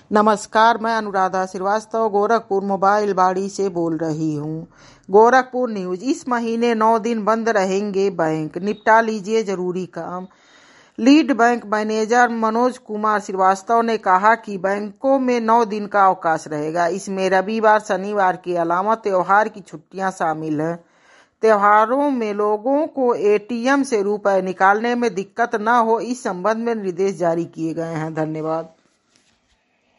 नमस्कार, मैं अनुराधा श्रीवास्तव गोरखपुर मोबाइल बाड़ी से बोल रही हूँ। गोरखपुर न्यूज। इस महीने 9 दिन बंद रहेंगे बैंक, निपटा लीजिए जरूरी काम। Lead bank manager Manoj Kumar Srivastava ने कहा कि बैंकों में 9 दिन का अवकाश रहेगा। इसमें रविवार शनिवार के अलावा त्योहार की छुट्टियां शामिल हैं। त्योहारों में लोगों को एटीएम से रुपए निकालने में दिक्कत न हो, इस संबंध में निर्देश जारी किए गए हैं। धन्यवाद।